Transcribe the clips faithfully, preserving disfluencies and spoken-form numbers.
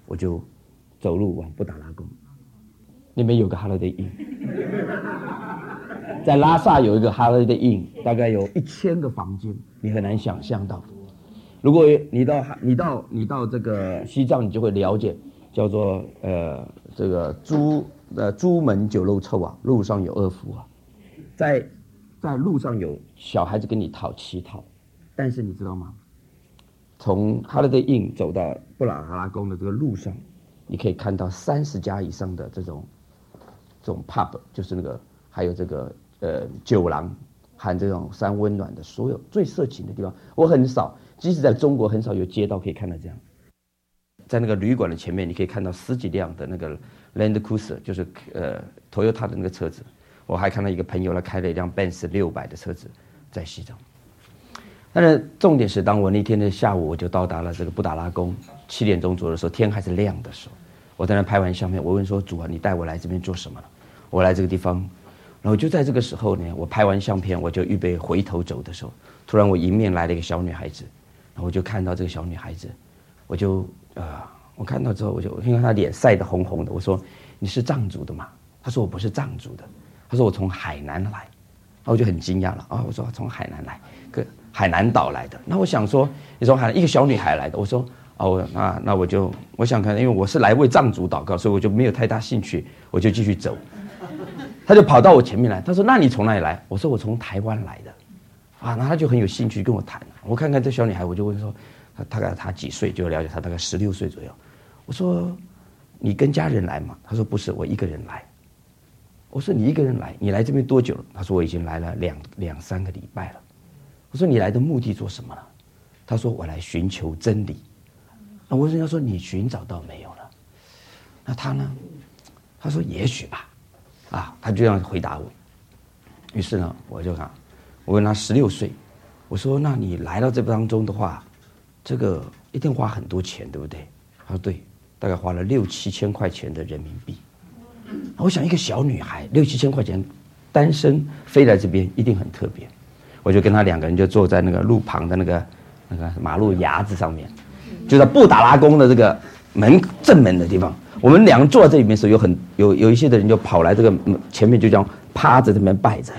我就走路往布达拉宫，那边有个 Holiday Inn， 在拉萨有一个 Holiday Inn， 大概有一千个房间，你很难想象到。如果你到你到你到这个西藏，你就会了解，叫做呃这个朱呃朱门酒肉臭啊，路上有恶妇啊，在在路上有小孩子跟你讨乞讨，但是你知道吗？从 Holiday Inn 走到布达拉宫的这个路上，你可以看到三十家以上的这种这种 pub， 就是那个还有这个呃酒廊和这种三温暖的所有最色情的地方，我很少。即使在中国很少有街道可以看到这样，在那个旅馆的前面，你可以看到十几辆的那个 Land Cruiser， 就是呃 Toyota 的那个车子。我还看到一个朋友他开了一辆 Benz 六百的车子在西藏。但是重点是，当我那天的下午我就到达了这个布达拉宫，七点钟左右的时候，天还是亮的时候，我在那拍完相片，我问说：“主啊，你带我来这边做什么了？”我来这个地方，然后就在这个时候呢，我拍完相片，我就预备回头走的时候，突然我迎面来了一个小女孩子。然后我就看到这个小女孩子，我就呃，我看到之后，我就因为她脸晒得红红的，我说：“你是藏族的吗？”她说：“我不是藏族的。”她说：“我从海南来。”然后我就很惊讶了啊！我说：“从海南来，个海南岛来的。”那我想说，你从海南一个小女孩来的，我说：“哦，那那我就我想看，因为我是来为藏族祷告，所以我就没有太大兴趣，我就继续走。”她就跑到我前面来，她说：“那你从哪里来？”我说：“我从台湾来的。”啊，那他就很有兴趣跟我谈。我看看这小女孩，我就问说，她大概她几岁？就了解她大概十六岁左右。我说，你跟家人来吗？她说不是，我一个人来。我说你一个人来，你来这边多久了？她说我已经来了两两三个礼拜了。我说你来的目的做什么呢？她说我来寻求真理。那我人家说你寻找到没有了？那她呢？她说也许吧。啊，她就这样回答我。于是呢，我就看。我问他十六岁，我说：“那你来到这当中的话，这个一定花很多钱，对不对？”他说：“对，大概花了六七千块钱的人民币。”我想一个小女孩六七千块钱，单身飞来这边一定很特别。我就跟他两个人就坐在那个路旁的那个那个马路牙子上面，就在布达拉宫的这个门正门的地方。我们两个坐在这里面的时候，有很有有一些的人就跑来这个前面，就这样趴着这边拜着。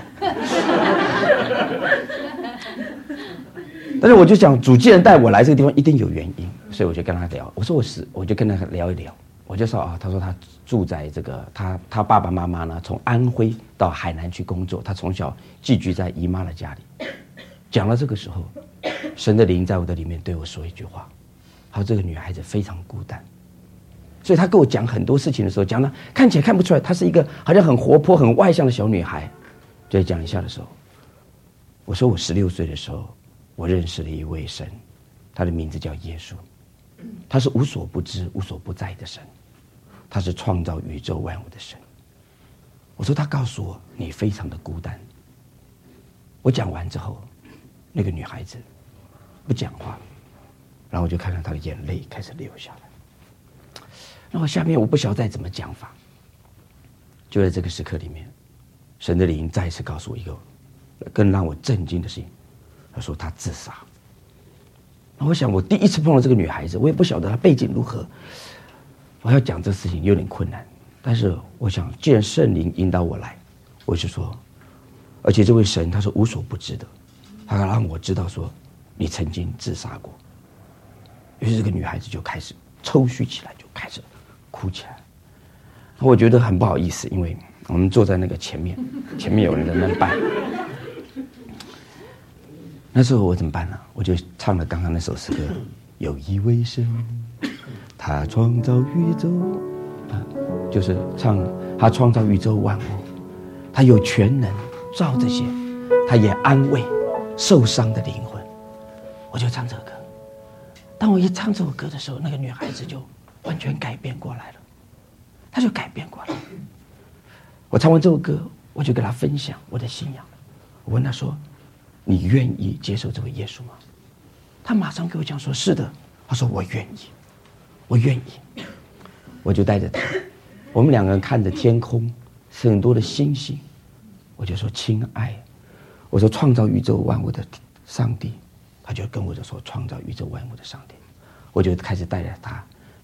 但是我就想，主既然带我来这个地方，一定有原因，所以我就跟他聊。我说我是，我就跟他聊一聊。我就说啊，他说他住在这个，他他爸爸妈妈呢，从安徽到海南去工作，他从小寄居在姨妈的家里。讲到这个时候，神的灵在我的里面对我说一句话，他说这个女孩子非常孤单。所以他跟我讲很多事情的时候，讲的看起来看不出来，她是一个好像很活泼、很外向的小女孩。就在讲一下的时候，我说我十六岁的时候。我认识了一位神，他的名字叫耶稣，他是无所不知、无所不在的神，他是创造宇宙万物的神。我说他告诉我你非常的孤单。我讲完之后，那个女孩子不讲话，然后我就看到她的眼泪开始流下来。然后下面我不晓得再怎么讲法，就在这个时刻里面，神的灵再一次告诉我一个更让我震惊的事情。他说他自杀。我想我第一次碰到这个女孩子，我也不晓得她背景如何，我要讲这事情有点困难。但是我想，既然圣灵引导我来，我就说，而且这位神他是无所不知的，他让我知道说你曾经自杀过。于是这个女孩子就开始抽搐起来，就开始哭起来。我觉得很不好意思，因为我们坐在那个前面，前面有人在那拜。那时候我怎么办呢？我就唱了刚刚那首诗歌，有一位神，他创造宇宙，啊，就是唱他创造宇宙万物，他有全能造这些，他也安慰受伤的灵魂。我就唱这首歌。当我一唱这首歌的时候，那个女孩子就完全改变过来了，她就改变过来了。我唱完这首歌，我就跟她分享我的信仰。我问她说，你愿意接受这位耶稣吗？他马上给我讲说是的。他说我愿意，我愿意。我就带着他，我们两个人看着天空，是很多的星星。我就说亲爱，我说创造宇宙万物的上帝，他就跟我就说创造宇宙万物的上帝。我就开始带着他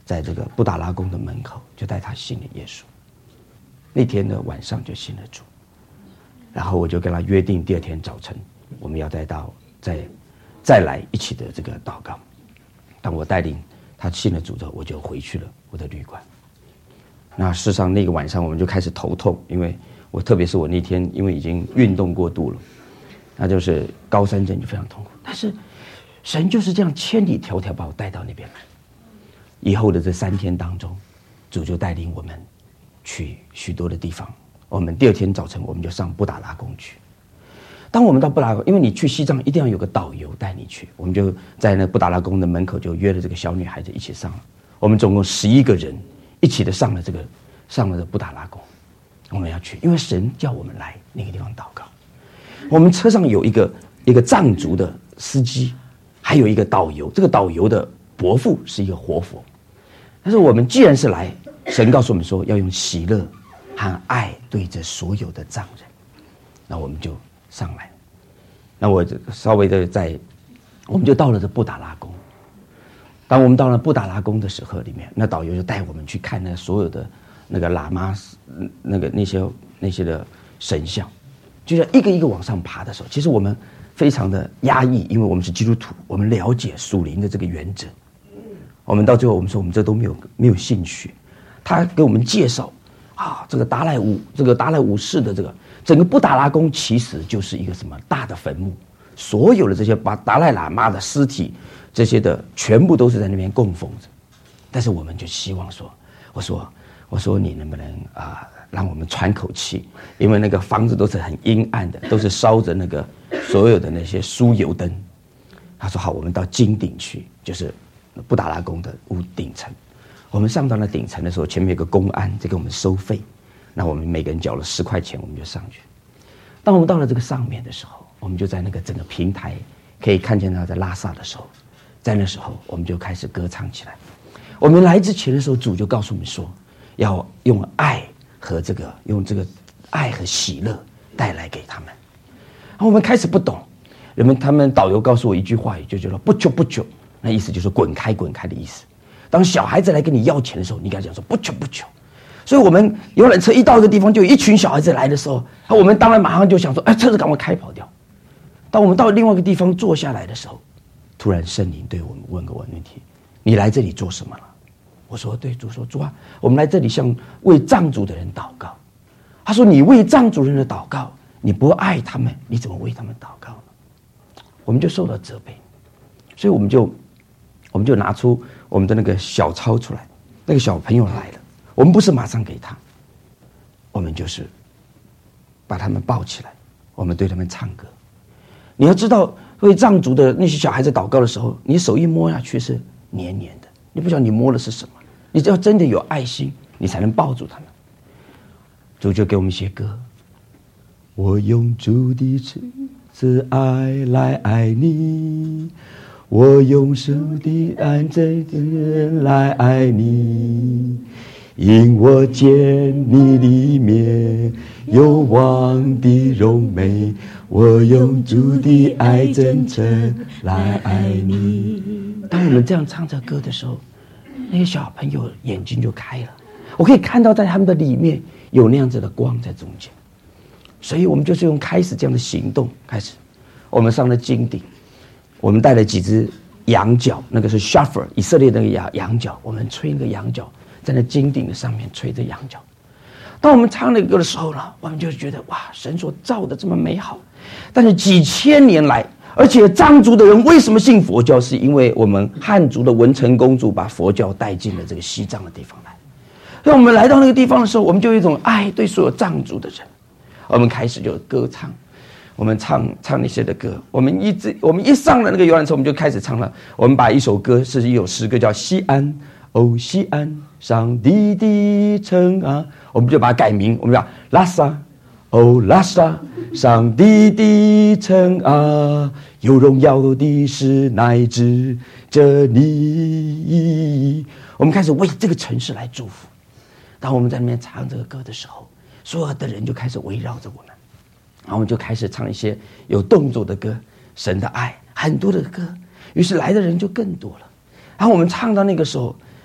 在这个布达拉宫的门口，就带他信了耶稣。那天的晚上就信了主，然后我就跟他约定，第二天早晨我们要再到再再来一起的这个祷告。当我带领他信了主之后，我就回去了我的旅馆。那事实上那个晚上我们就开始头痛，因为我特别是我那天因为已经运动过度了，那就是高山症就非常痛苦。但是神就是这样千里迢迢把我带到那边来。以后的这三天当中，主就带领我们去许多的地方。我们第二天早晨我们就上布达拉宫去。当我们到布达拉宫，因为你去西藏一定要有个导游带你去，我们就在那布达拉宫的门口就约了这个小女孩子一起上了。我们总共十一个人一起的上了这个上了这布达拉宫。我们要去，因为神叫我们来那个地方祷告。我们车上有一个一个藏族的司机，还有一个导游。这个导游的伯父是一个活佛。但是我们既然是来，神告诉我们说要用喜乐和爱对着所有的藏人，那我们就上来。那我稍微的在，我们就到了这布达拉宫。当我们到了布达拉宫的时候，里面那导游就带我们去看那所有的那个喇嘛，那个那些那些的神像，就像一个一个往上爬的时候，其实我们非常的压抑，因为我们是基督徒，我们了解属灵的这个原则。我们到最后我们说我们这都没有没有兴趣。他给我们介绍啊，这个达赖五这个达赖五世的这个整个布达拉宫其实就是一个什么大的坟墓，所有的这些把达赖喇嘛的尸体这些的全部都是在那边供奉着。但是我们就希望说，我说我说你能不能啊、呃、让我们喘口气，因为那个房子都是很阴暗的，都是烧着那个所有的那些酥油灯。他说好，我们到金顶去，就是布达拉宫的屋顶层。我们上到那顶层的时候，前面有个公安在给我们收费，那我们每个人缴了十块钱，我们就上去。当我们到了这个上面的时候，我们就在那个整个平台可以看见他在拉萨的时候，在那时候我们就开始歌唱起来。我们来之前的时候，主就告诉我们说，要用爱和这个用这个爱和喜乐带来给他们。然后我们开始不懂，人们他们导游告诉我一句话语，就叫做不久不久，那意思就是滚开滚开的意思。当小孩子来跟你要钱的时候，你跟他讲说不求不求。所以我们游览车一到一个地方，就有一群小孩子来的时候，我们当然马上就想说，哎，车子赶快开跑掉。当我们到另外一个地方坐下来的时候，突然圣灵对我们问个问题：你来这里做什么了？我说对，主说主啊，我们来这里向为藏族的人祷告。他说你为藏族人的祷告，你不爱他们，你怎么为他们祷告呢？我们就受到责备，所以我们就我们就拿出我们的那个小抄出来。那个小朋友来了，我们不是马上给他，我们就是把他们抱起来，我们对他们唱歌。你要知道，为藏族的那些小孩子祷告的时候，你手一摸下去是黏黏的，你不晓得你摸的是什么。你只要真的有爱心，你才能抱住他们。主就给我们一些歌，我用主的慈爱来爱你，我用神的爱真来爱你，因我见你里面有王的荣美，我用主的爱真诚来爱你。当我们这样唱着歌的时候，那些小朋友眼睛就开了，我可以看到在他们的里面有那样子的光在中间。所以我们就是用开始这样的行动开始。我们上了金顶，我们带了几只羊角，那个是 shofar 以色列的那个羊羊角，我们吹那个羊角，在那金顶的上面吹着羊角。当我们唱那个歌的时候呢，我们就觉得哇，神所造的这么美好。但是几千年来，而且藏族的人为什么信佛教，是因为我们汉族的文成公主把佛教带进了这个西藏的地方来。所以我们来到那个地方的时候，我们就有一种爱对所有藏族的人，我们开始就歌唱，我们唱唱那些的歌。我们一直我们一上了那个游览车，我们就开始唱了。我们把一首歌是一首诗歌叫西安，哦西安，上帝的城啊，我们就把它改名，我们叫拉萨，哦拉萨，上帝的城啊，有荣耀的是乃至这你。我们开始为这个城市来祝福。当我们在那边唱这个歌的时候，所有的人就开始围绕着我们，然后我们就开始唱一些有动作的歌，神的爱，很多的歌。于是来的人就更多了。然后我们唱到那个时候，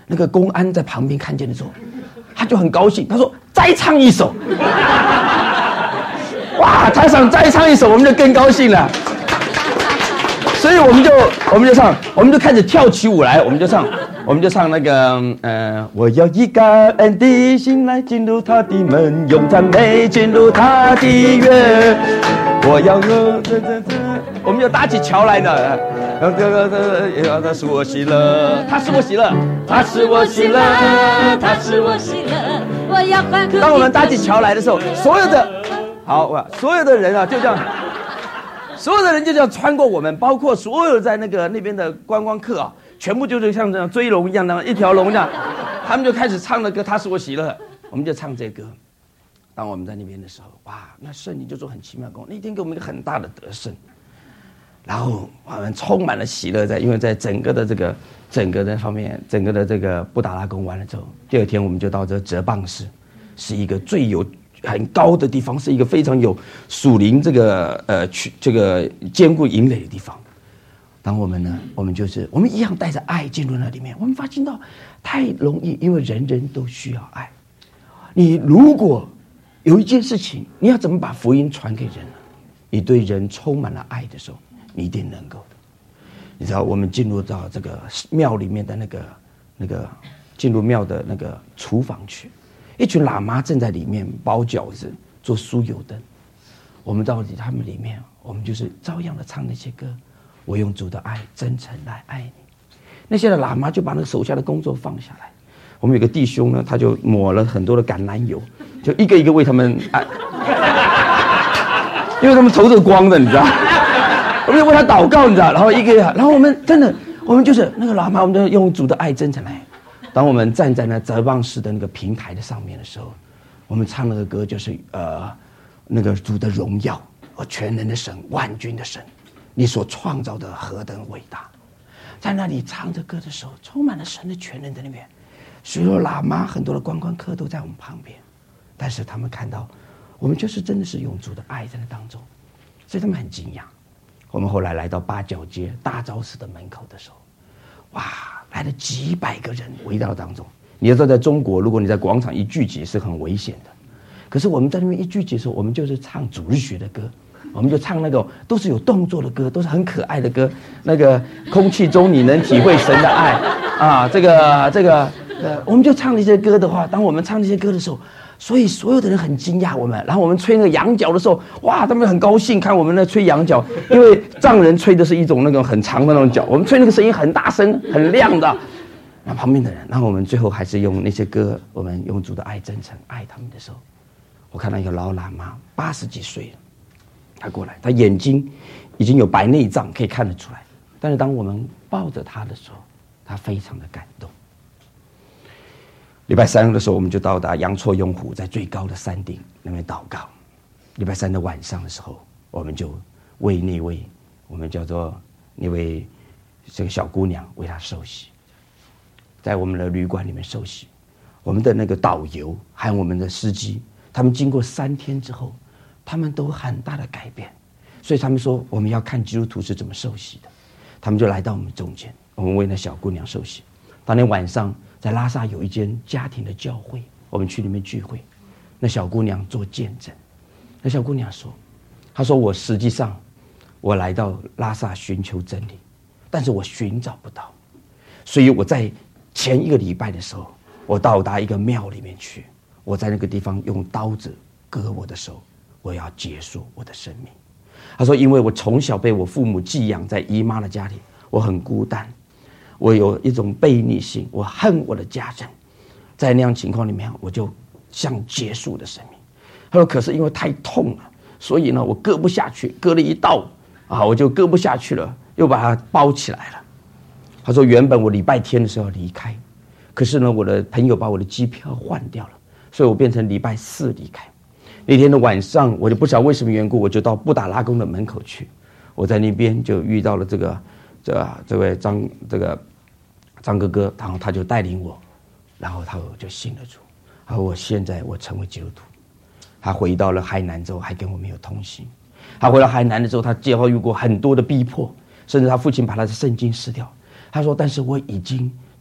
那个公安在旁边看见的时候，他就很高兴，他说再唱一首。哇，台上再唱一首，我们就更高兴了。所以我们就我们就唱，我们就开始跳起舞来，我们就唱，我们就唱那个呃，我要以感恩的心来进入他的门，用赞美进入他的院。我要呃这这这，我们就搭起桥来的。这个这个，他使我喜乐，他使我喜乐，他使我喜乐，他使我喜乐。我要欢呼。当我们搭起桥来的时候，所有的好哇，所有的人啊，就这样。所有的人就这样穿过我们，包括所有在那个那边的观光客啊，全部就是像这样追龙一样，那样一条龙这样，他们就开始唱的歌，他使我喜乐，我们就唱这歌。当我们在那边的时候，哇，那圣灵就做很奇妙的工，那天给我们一个很大的得胜，然后我们充满了喜乐在，因为在整个的这个整个的方面，整个的这个布达拉宫完了之后，第二天我们就到这个哲蚌寺，是一个最有。很高的地方，是一个非常有属灵这个呃去这个坚固营垒的地方。当我们呢，我们就是我们一样带着爱进入那里面，我们发现到太容易，因为人人都需要爱。你如果有一件事情，你要怎么把福音传给人呢？你对人充满了爱的时候，你一定能够的。你知道，我们进入到这个庙里面的那个那个进入庙的那个厨房去。一群喇嘛正在里面包饺子、做酥油灯，我们到他们里面，我们就是照样的唱那些歌。我用主的爱、真诚来爱你。那些的喇嘛就把那个手下的工作放下来。我们有个弟兄呢，他就抹了很多的橄榄油，就一个一个为他们爱，因为他们头是光的，你知道，我们就为他祷告，你知道，然后一个，然后我们真的，我们就是那个喇嘛，我们就用主的爱、真诚来。当我们站在那哲蚌寺的那个平台的上面的时候，我们唱那个歌就是呃，那个主的荣耀，和全能的神、万军的神，你所创造的何等伟大！在那里唱着歌的时候，充满了神的全能在那边。所有喇嘛、很多的观光客都在我们旁边，但是他们看到我们就是真的是用主的爱在那当中，所以他们很惊讶。我们后来来到八角街大昭寺的门口的时候，哇！来了几百个人围绕当中，你要知道，在中国，如果你在广场一聚集是很危险的。可是我们在那边一聚集的时候，我们就是唱主日学的歌，我们就唱那个都是有动作的歌，都是很可爱的歌。那个空气中你能体会神的爱啊，这个这个呃，我们就唱那些歌的话，当我们唱这些歌的时候，所以所有的人很惊讶我们。然后我们吹那个羊角的时候，哇，他们很高兴看我们那吹羊角，因为藏人吹的是一种那种很长的那种角，我们吹那个声音很大声、很亮的。那旁边的人，然后我们最后还是用那些歌，我们用主的爱、真诚爱他们的时候，我看到一个老喇嘛，八十几岁了，他过来，他眼睛已经有白内障，可以看得出来。但是当我们抱着他的时候，他非常的感动。礼拜三的时候，我们就到达阳错雍湖，在最高的山顶那边祷告。礼拜三的晚上的时候，我们就为那位我们叫做那位这个小姑娘为她受洗，在我们的旅馆里面受洗。我们的那个导游还有我们的司机，他们经过三天之后，他们都很大的改变。所以他们说我们要看基督徒是怎么受洗的，他们就来到我们中间，我们为那小姑娘受洗。当天晚上在拉萨有一间家庭的教会，我们去里面聚会，那小姑娘做见证。那小姑娘说，她说我实际上我来到拉萨寻求真理，但是我寻找不到，所以我在前一个礼拜的时候，我到达一个庙里面去，我在那个地方用刀子割我的手，我要结束我的生命。她说因为我从小被我父母寄养在姨妈的家里，我很孤单，我有一种悖逆性，我恨我的家人，在那样情况里面，我就想结束我的生命。他说可是因为太痛了，所以呢我割不下去，割了一刀啊，我就割不下去了，又把它包起来了。他说原本我礼拜天的时候要离开，可是呢我的朋友把我的机票换掉了，所以我变成礼拜四离开。那天的晚上，我就不晓得为什么缘故，我就到布达拉宫的门口去。我在那边就遇到了这个这这位张这个张哥哥，然后他就带领我，然后他就信了主。然后我现在我成为基督徒。他回到了海南之后，还跟我们有通信。他回到海南的时候，他遭遇过很多的逼迫，甚至他父亲把他的圣经撕掉。他说：“但是我已经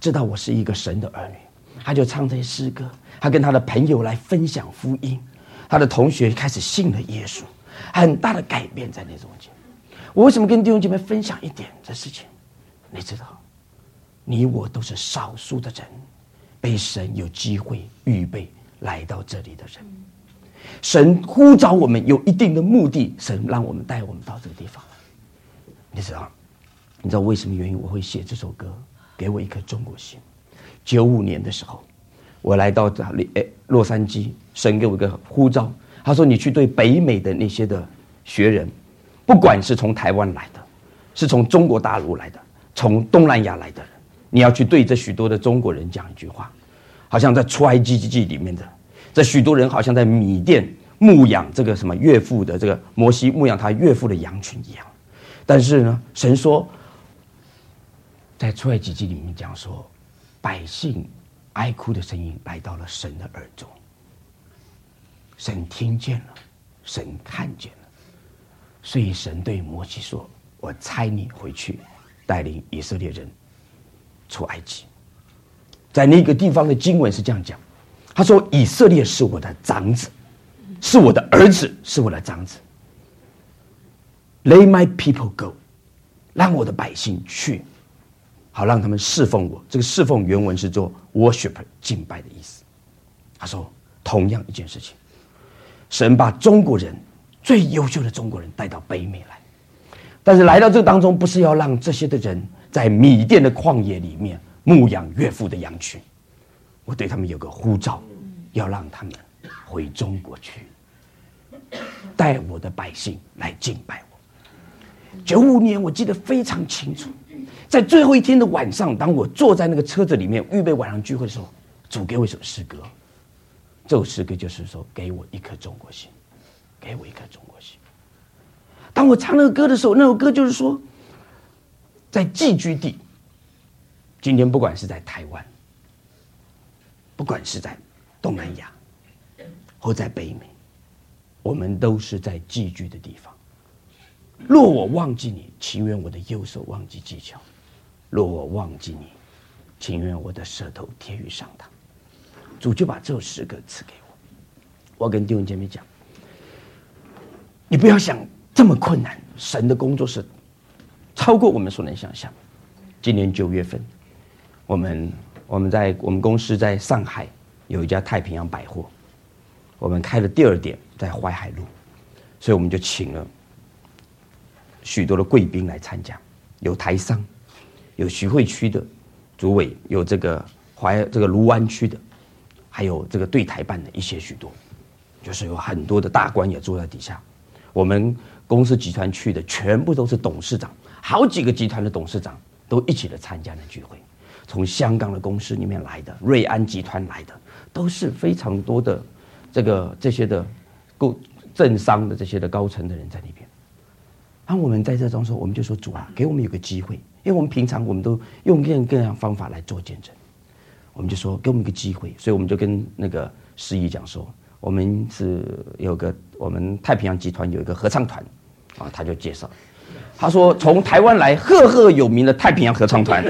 知道我是一个神的儿女，他就唱这些诗歌，他跟他的朋友来分享福音，他的同学开始信了耶稣，很大的改变在那中间。我为什么跟弟兄姐妹分享一点这事情？你知道，你我都是少数的人，被神有机会预备来到这里的人。神呼召我们有一定的目的，神让我们带我们到这个地方来。你知道，你知道为什么原因我会写这首歌？给我一颗中国心。九五年的时候，我来到洛杉矶，神给我一个呼召，他说：“你去对北美的那些的学人，不管是从台湾来的，是从中国大陆来的，从东南亚来的人，你要去对这许多的中国人讲一句话，好像在出埃及记里面的。”这许多人好像在米甸牧养这个什么岳父的这个摩西牧养他岳父的羊群一样，但是呢，神说，在出埃及记里面讲说，百姓哀哭的声音来到了神的耳中，神听见了，神看见了，所以神对摩西说：“我差你回去，带领以色列人出埃及。”在那个地方的经文是这样讲。他说：“以色列是我的长子，是我的儿子，是我的长子。Let my people go， 让我的百姓去，好让他们侍奉我。这个侍奉原文是做 worship 敬拜的意思。”他说，同样一件事情，神把中国人最优秀的中国人带到北美来，但是来到这当中，不是要让这些的人在米甸的旷野里面牧养岳父的羊群。我对他们有个呼召，要让他们回中国去，带我的百姓来敬拜我。九五年我记得非常清楚，在最后一天的晚上，当我坐在那个车子里面预备晚上聚会的时候，主给我一首诗歌，这首诗歌就是说，给我一颗中国心，给我一颗中国心。当我唱那个歌的时候，那首歌就是说，在寄居地，今天不管是在台湾，不管是在东南亚或在北美，我们都是在寄居的地方。若我忘记你，情愿我的右手忘记技巧；若我忘记你，情愿我的舌头贴于上膛。主就把这首诗歌赐给我。我要跟弟兄姐妹讲，你不要想这么困难，神的工作是超过我们所能想象。今年九月份，我们我们在我们公司在上海有一家太平洋百货，我们开了第二店在淮海路，所以我们就请了许多的贵宾来参加，有台商，有徐汇区的主委，有这个淮这个卢湾区的，还有这个对台办的一些许多，就是有很多的大官也坐在底下。我们公司集团去的全部都是董事长，好几个集团的董事长都一起来参加那聚会。从香港的公司里面来的，瑞安集团来的，都是非常多的这个这些的购政商的这些的高层的人在那边。然后我们在这当中，我们就说主啊，给我们有个机会，因为我们平常我们都用各样各样方法来做见证，我们就说给我们一个机会，所以我们就跟那个司仪讲说，我们是有个我们太平洋集团有一个合唱团啊，他就介绍，他说从台湾来赫赫有名的太平洋合唱团。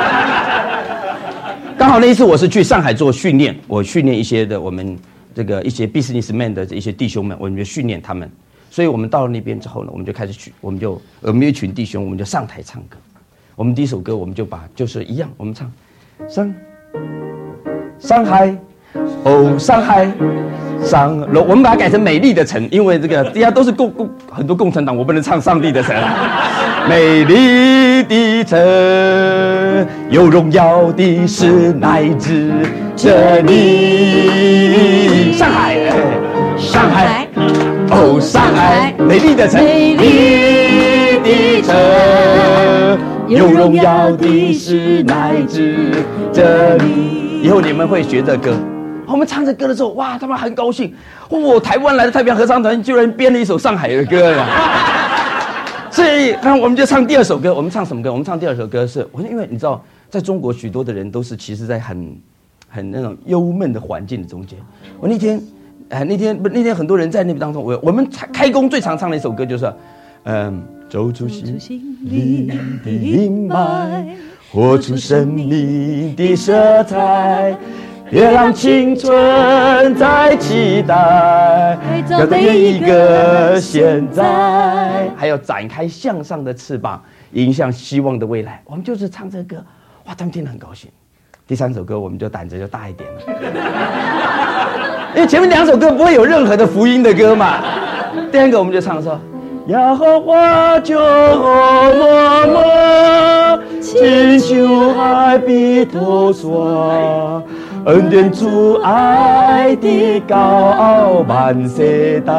刚好那一次我是去上海做训练，我训练一些的我们这个一些 businessman 的一些弟兄们，我们就训练他们。所以我们到了那边之后呢，我们就开始去，我们就我们一群弟兄，我们就上台唱歌。我们第一首歌，我们就把就是一样，我们唱上上海，哦上海上，我们把它改成美丽的城，因为这个大家都是共共很多共产党，我不能唱上帝的城。美丽的城，有荣耀的是乃至这里，上海，上海，哦，上海，美丽的城，美丽的城，有荣耀的是乃至这里。以后你们会学这歌。我们唱这歌的时候，哇，他们很高兴。哦，台湾来的太平洋合唱团居然编了一首上海的歌呀！所以，那我们就唱第二首歌。我们唱什么歌？我们唱第二首歌是，我因为你知道，在中国许多的人都是其实在很很那种忧闷的环境的中间。我那天，呃，那天不那天很多人在那边当中，我我们开工最常唱的一首歌就是，嗯，走出心里的阴霾， 活出生命的色彩，别让青春再期待，要每一个现在，还要展开向上的翅膀，迎向希望的未来。我们就是唱这个歌，哇，他们听得很高兴。第三首歌我们就胆子就大一点了，因为前面两首歌不会有任何的福音的歌嘛。第三个我们就唱说，耶和华救我们，请求海比头刷，恩典主爱的高万世大，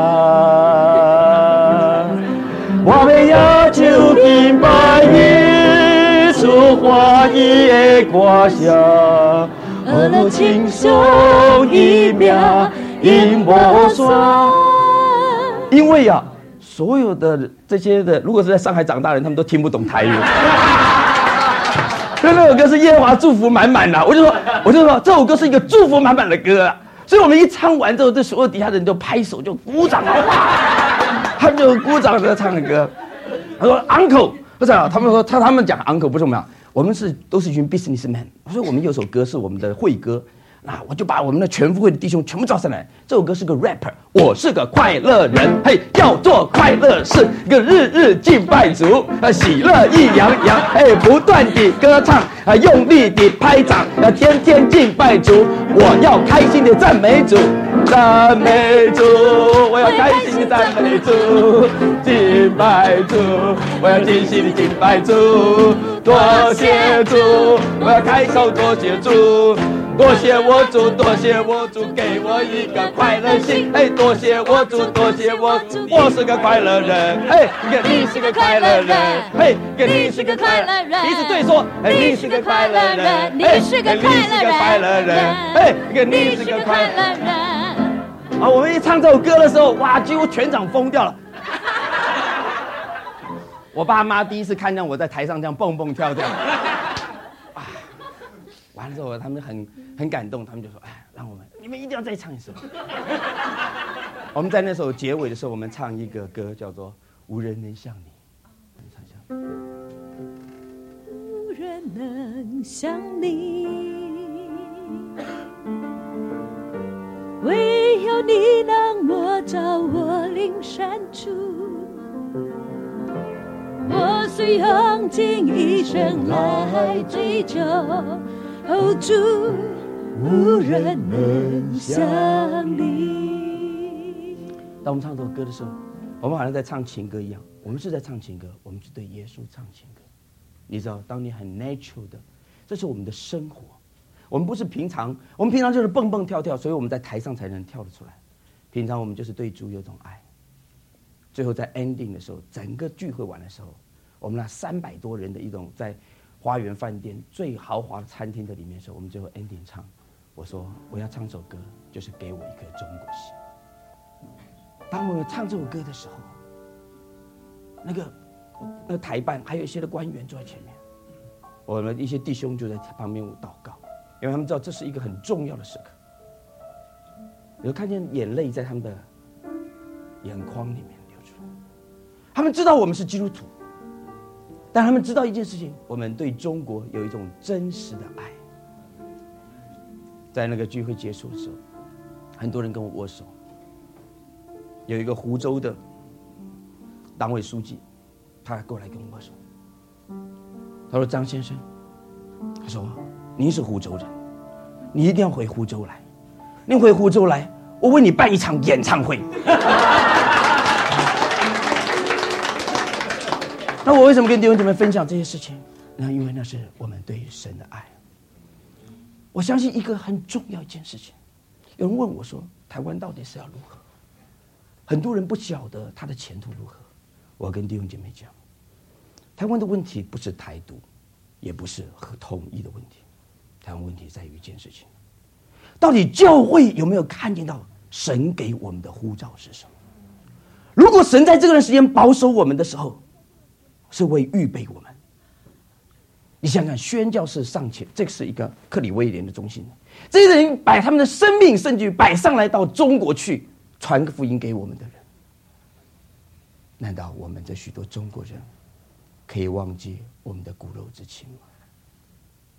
我们要求敬拜耶稣欢喜的歌声，我们轻松一秒因无刷。因为啊，所有的这些的，如果是在上海长大的人，他们都听不懂台语。所以那首歌是耶和华祝福满满的，我就说，我就说这首歌是一个祝福满满的歌啊。所以我们一唱完之后，这所有底下的人就拍手就鼓掌啊，他们就鼓掌着唱的歌。他说 uncle 不是啊，他们说他他们讲 uncle 不是我们，我们是都是一群 businessman。我说我们有首歌是我们的会歌。那我就把我们的全福会的弟兄全部招上来。这首歌是个 rapper， 我是个快乐人，嘿，要做快乐事，个日日敬拜主，喜乐意洋洋，嘿，不断地歌唱，用力地拍掌，天天敬拜主，我要开心地赞美主，赞美主，我要开心地赞美主，敬拜主，我要尽心地敬拜主，多谢主，我要开口多谢主。多谢我主，多谢我主，给我一个快乐心。哎，多谢我主，多谢我主，我是个快乐人。哎，你是个快乐人。嘿，你是个快乐人。彼此对说，哎，你是个快乐人。你是个快乐人。哎，你是个快乐人。啊，我们一唱这首歌的时候，哇，几乎全场疯掉了。我爸妈第一次看见我在台上这样蹦蹦跳跳。完了之后，他们很很感动，他们就说：“哎，让我们，你们一定要再唱一首。”我们在那首结尾的时候，我们唱一个歌，叫做《无人能像你》。唱一下。 无人能像你，唯有你能摸着我灵深处。我虽用尽一生来追求。哦，主，无人能像你。 当我们唱这首歌的时候，我们好像在唱情歌一样。我们是在唱情歌，我们是对耶稣唱情歌。你知道，当你很 natural 的，这是我们的生活。我们不是平常，我们平常就是蹦蹦跳跳，所以我们在台上才能跳得出来。平常我们就是对主有种爱。最后在 ending 的时候，整个聚会完的时候，我们那三百多人的一种在花园饭店最豪华的餐厅的里面的时候，我们最后 ending 唱，我说我要唱首歌，就是给我一颗中国心。当我们唱这首歌的时候，那个那个台办还有一些的官员坐在前面，我们一些弟兄就在旁边祷告，因为他们知道这是一个很重要的时刻。有看见眼泪在他们的眼眶里面流出来，他们知道我们是基督徒。但他们知道一件事情，我们对中国有一种真实的爱。在那个聚会结束的时候，很多人跟我握手。有一个湖州的党委书记，他过来跟我握手。他说：“张先生，他说您是湖州人，你一定要回湖州来。您回湖州来，我为你办一场演唱会。”那我为什么跟弟兄姐妹分享这些事情？那因为那是我们对神的爱。我相信一个很重要一件事情。有人问我说，台湾到底是要如何？很多人不晓得他的前途如何。我跟弟兄姐妹讲，台湾的问题不是台独，也不是和统一的问题。台湾问题在于一件事情，到底教会有没有看见到神给我们的呼召是什么？如果神在这段时间保守我们的时候，是为预备我们。你想想，宣教士上前，这是一个克里威廉的中心，这些人把他们的生命甚至摆上来到中国去传个福音给我们的人，难道我们这许多中国人可以忘记我们的骨肉之亲吗？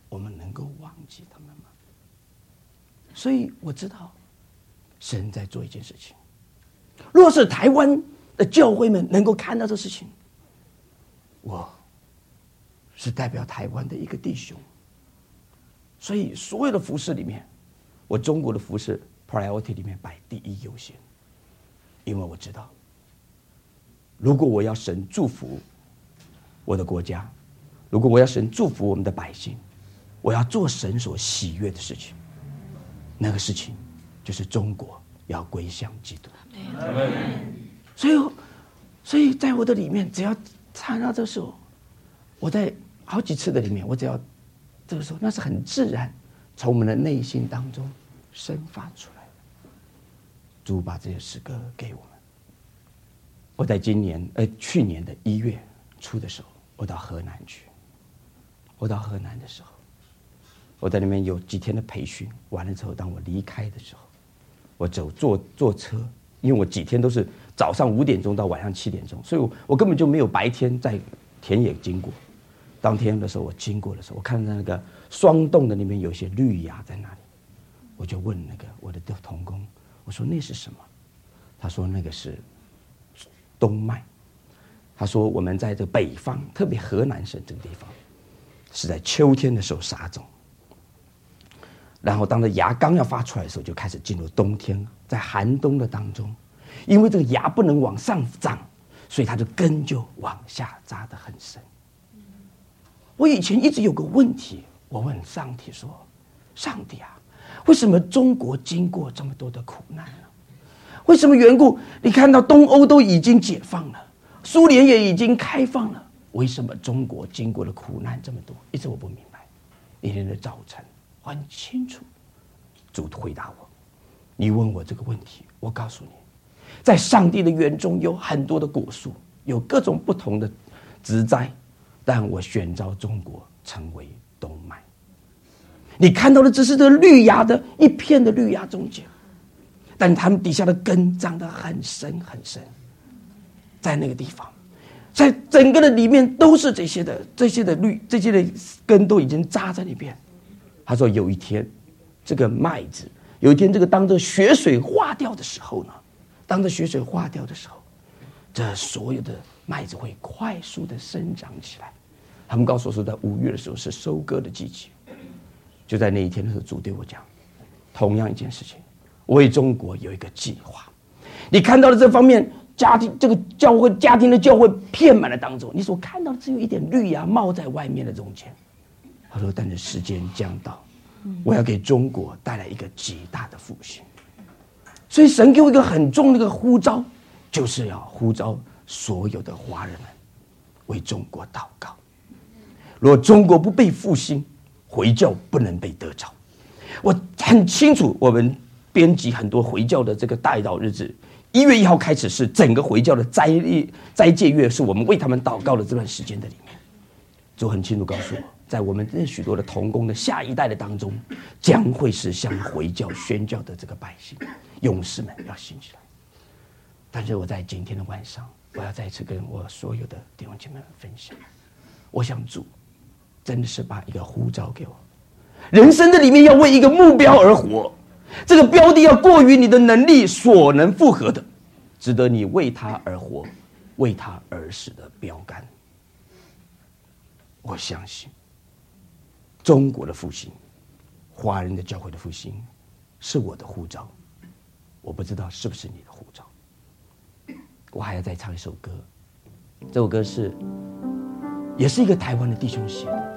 我们能够忘记他们吗？所以我知道神在做一件事情。若是台湾的教会们能够看到这事情，我是代表台湾的一个弟兄，所以所有的服事里面，我中国的服事 priority 里面摆第一优先，因为我知道，如果我要神祝福我的国家，如果我要神祝福我们的百姓，我要做神所喜悦的事情，那个事情就是中国要归向基督。所以，所以在我的里面，只要参到这时候，我在好几次的里面，我只要这个时候，那是很自然从我们的内心当中生发出来的。主把这些诗歌给我们。我在今年呃去年的一月初的时候，我到河南去。我到河南的时候，我在那边有几天的培训，完了之后，当我离开的时候，我走坐坐车，因为我几天都是早上五点钟到晚上七点钟，所以我我根本就没有白天在田野经过。当天的时候，我经过的时候，我看到那个霜冻的那边有一些绿芽在那里，我就问那个我的同工，我说那是什么？他说那个是冬麦。他说我们在这个北方，特别河南省这个地方，是在秋天的时候撒种，然后当这芽刚要发出来的时候，就开始进入冬天，在寒冬的当中，因为这个芽不能往上长，所以它的根就往下扎得很深。我以前一直有个问题，我问上帝说：上帝啊，为什么中国经过这么多的苦难呢？为什么缘故？你看到东欧都已经解放了，苏联也已经开放了，为什么中国经过了苦难这么多？一直我不明白。一天的早晨，我很清楚，主回答我：你问我这个问题，我告诉你，在上帝的园中有很多的果树，有各种不同的植栽，但我选召中国成为冬麦。你看到的只是这绿芽的一片的绿芽中间，但它们底下的根长得很深很深，在那个地方，在整个的里面都是这些的这些的绿，这些的根都已经扎在那边。他说有一天，这个麦子，有一天这个当这雪水化掉的时候呢，当这雪水化掉的时候，这所有的麦子会快速的生长起来。他们告诉我说，在五月的时候是收割的季节。就在那一天的时候，主对我讲，同样一件事情，为中国有一个计划。你看到了这方面，家庭这个教会，家庭的教会遍满了当中，你所看到的只有一点绿芽冒在外面的中间。他说，但是时间将到，我要给中国带来一个极大的复兴。所以神给我一个很重的一个呼召，就是要呼召所有的华人们为中国祷告。如果中国不被复兴，回教不能被得着。我很清楚，我们编辑很多回教的这个代祷日志，一月一号开始是整个回教的斋斋戒月，是我们为他们祷告的这段时间的里面，主很清楚告诉我，在我们这许多的同工的下一代的当中，将会是向回教宣教的这个百姓勇士们要兴起来。但是我在今天的晚上，我要再一次跟我所有的弟兄姐妹们分享，我想主真的是把一个呼召给我，人生的里面要为一个目标而活，这个标的要过于你的能力所能负荷的，值得你为他而活，为他而死的标杆。我相信中国的复兴，华人的教会的复兴，是我的呼召，我不知道是不是你的呼召。我还要再唱一首歌，这首歌是也是一个台湾的弟兄写的，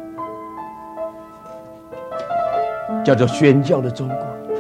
叫做《宣教的中国》。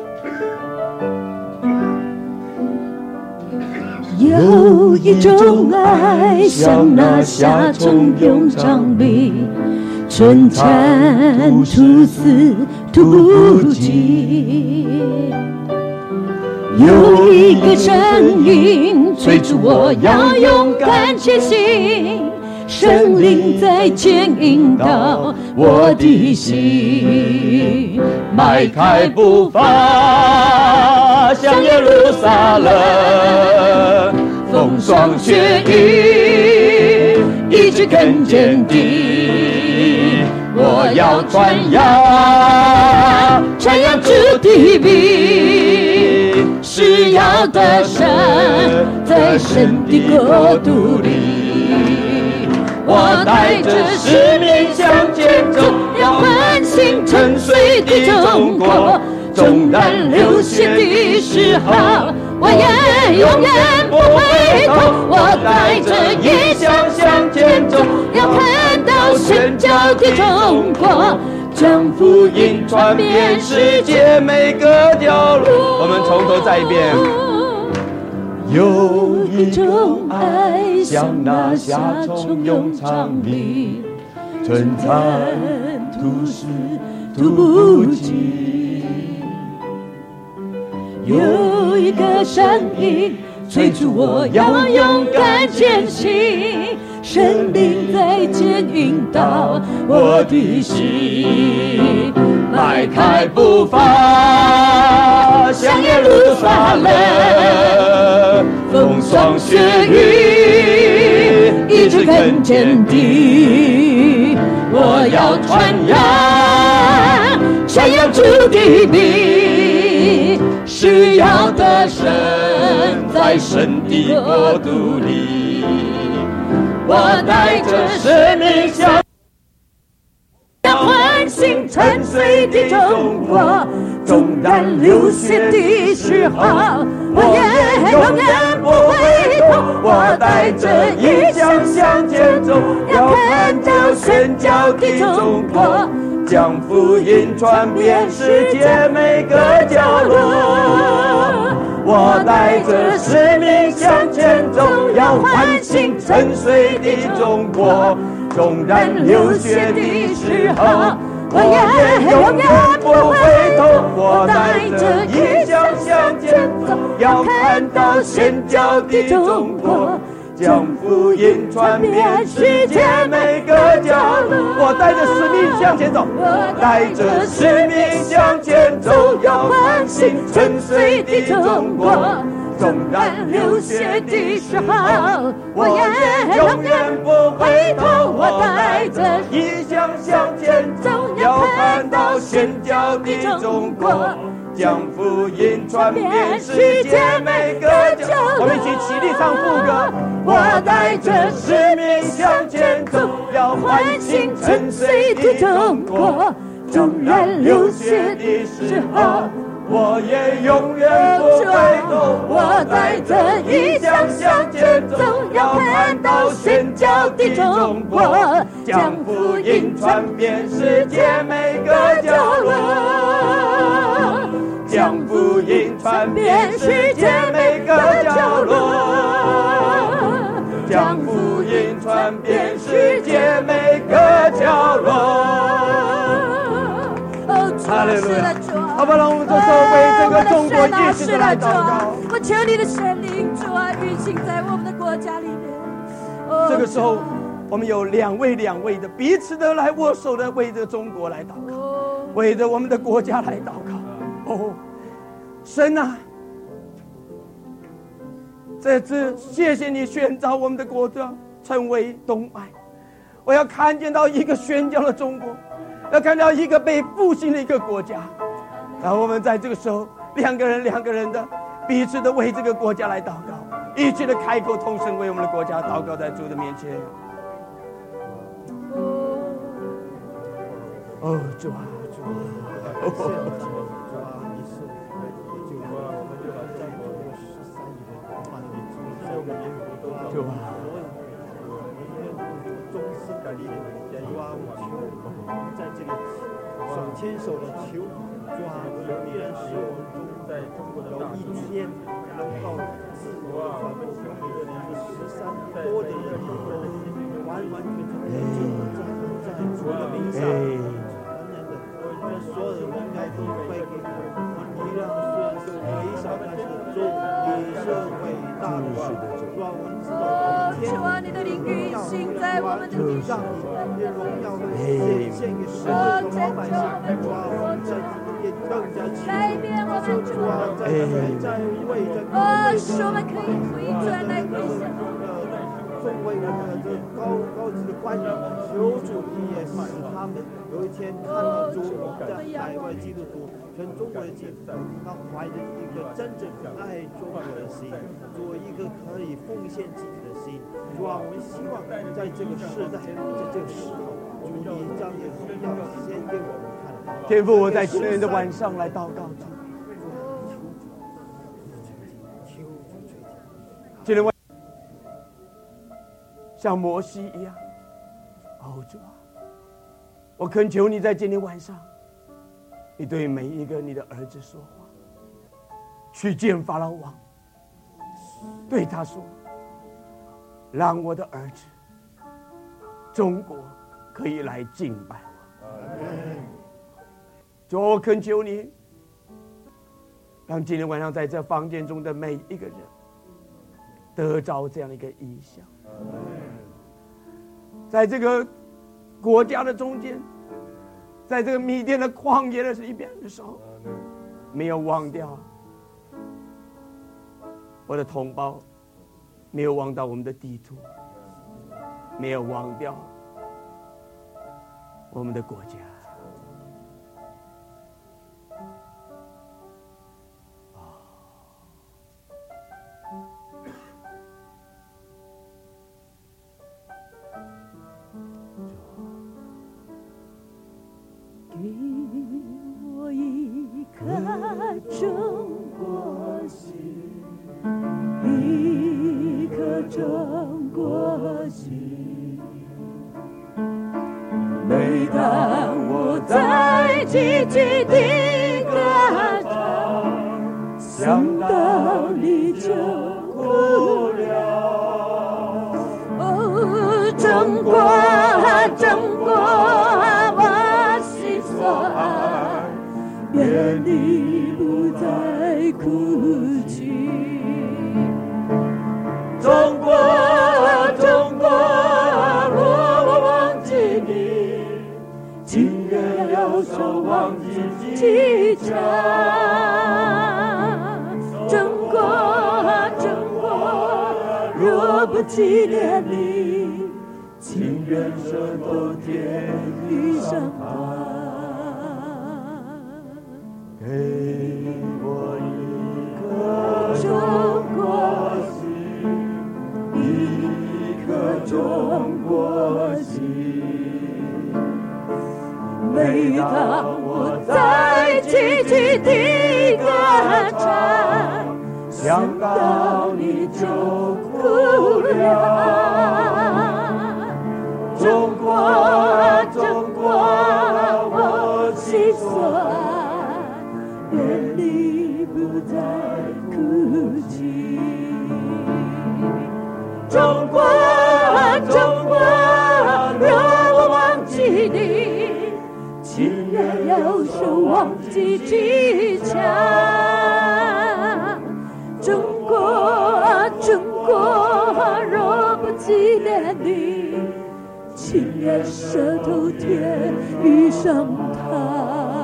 有一种爱，像那夏虫涌长里，春蚕吐丝吐不尽。有一个声音催促我要勇敢前行，圣灵在牵引导我的心，迈开步伐向耶路撒冷，风霜雪雨一直更坚定，我我要传扬， 传扬主的名，是要得胜，在神的国度里。我带着使命向前走，要唤醒沉睡的中国。纵然流血的时候，我也永远不回头。我带着异象向前走，要看到宣教的中国，将福音传遍世界每个角落。 我们从头再一遍。有一种爱像那夏虫涌长里，春蚕吐丝吐不尽。 有一个声音催促我要勇敢前行，神灵在牵引导我的心，迈开步伐向耶路撒冷，风霜雪雨一直更坚定。我要传扬传扬主的名，是要得胜在神的国度里。我带着使命向要唤醒沉睡的中国，纵然流血的时候，我也永远不回头。我带着异象向前走，要看到宣教的中国， 将福音传遍世界每个角落。我带着使命向前走，要唤醒沉睡的中国。纵然流血的时候，我也永远不回头。我带着异象向前走，要看到宣教的中国，将福音传遍世界每个角落。我带着使命向前走，带着使命向前走，要唤醒沉睡的中国。纵然流血的时候，我也永远不回头。我带着异象向前走，要看到宣教的中国，将福音传遍世界每个角落。我们一起起立唱副歌。我带着使命向前走，要唤醒沉睡的中国。纵然流血的时候，我也永远不回头。我带着异象向前走，要看到宣教的中国，将福音传遍世界每个角落。将福音传遍世界每个角落，将福音传遍世界每个角落。哈利路亚！好吧，让我们这时候为整个中国一起的来祷告。 我求你的神灵主啊，运行在我们的国家里面。 这个时候，我们有两位两位的彼此的来握手的，为着中国来祷告，为着我们的国家来祷告。哦，神啊，这次谢谢你选召我们的国家成为东爱。我要看见到一个宣教的中国，要看到一个被复兴的一个国家。然后我们在这个时候，两个人两个人的彼此的为这个国家来祷告，一起的开口同声为我们的国家祷告，在主的面前。哦，主啊，主啊，哦，主啊，你是主啊，我们就把在我们十三亿的万民主，在我们眼中都主啊，我们忠心的力量，主啊，我求我们在这里手牵手的求。主啊，我必然使我们在中国的有一天能够自由传播福音的这十三多的人，完完全全的就在在主的名上，当然的，我们所有的荣耀都归给你。你让虽然是微小，但是主你是伟大的主。主啊，我们知道有一天， 主啊，你的灵运行在我们的地上， 让你的荣耀会显现给世界中老百姓。主啊，我们在更加改变我们主啊， 在在为着哦，使我们可以回转来归向。 众位的这高高级的官员，求主你也使他们有一天看到主的海外基督徒，全中国的基督徒，他怀着一个真正爱中国的心，做一个可以奉献自己的心。主啊，我们希望在这个时代，在这个时候，主你将你的荣耀显给我们看。 天父，我在今天的晚上来祷告主。今天晚像摩西一样，哦主啊，我恳求你在今天晚上，你对每一个你的儿子说话，去见法老王，对他说，让我的儿子中国可以来敬拜我。主，我恳求你，让今天晚上在这房间中的每一个人得着这样一个意象，在这个国家的中间，在这个米甸的旷野的一边的时候，没有忘掉我的同胞，没有忘到我们的地图，没有忘掉我们的国家。 给我一颗中国心，一颗中国心。每当我在积极地歌唱，想到你就哭了。哦，中国，中国。愿你不再哭泣，中国，中国，若我忘记你，情愿右手忘记机场。中国，中国，若不纪念你，情愿舌头舔雨上花。给我一颗中国心，一颗中国心。每当我在积极地歌唱，想到你就哭了。中国，中国，我心所爱。愿你不再哭泣，中国，中国，若我忘记你，情愿右手忘记机枪。中国，中国，若不纪念你，情愿舌头舔雨上滩。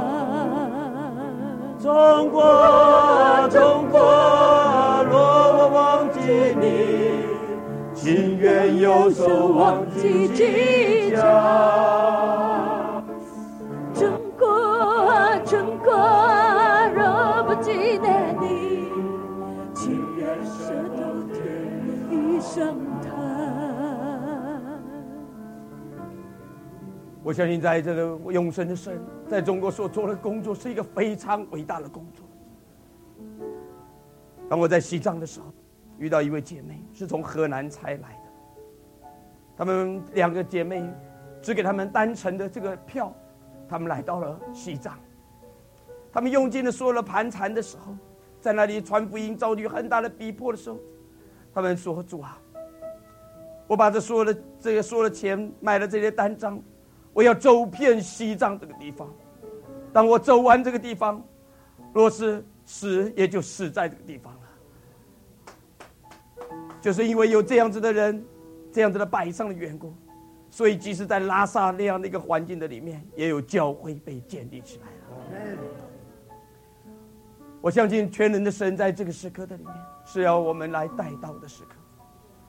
中国，中国，若我忘记你，情愿右手忘记机枪。中国，中国，若不纪念你，情愿舌头舔雨上滩。 我相信在这个永生的神在中国所做的工作是一个非常伟大的工作。当我在西藏的时候遇到一位姐妹，是从河南才来的，她们两个姐妹只给她们单程的这个票，她们来到了西藏。她们用尽了所有的盘缠的时候，在那里传福音遭遇很大的逼迫的时候，她们说，主啊，我把这所有的这个所有的钱买了这些单张，我要走遍西藏这个地方。当我走完这个地方，若是死也就死在这个地方了。就是因为有这样子的人，这样子的百上的缘故，所以即使在拉萨那样的一个环境的里面，也有教会被建立起来了。我相信全能的神在这个时刻的里面是要我们来带到的时刻。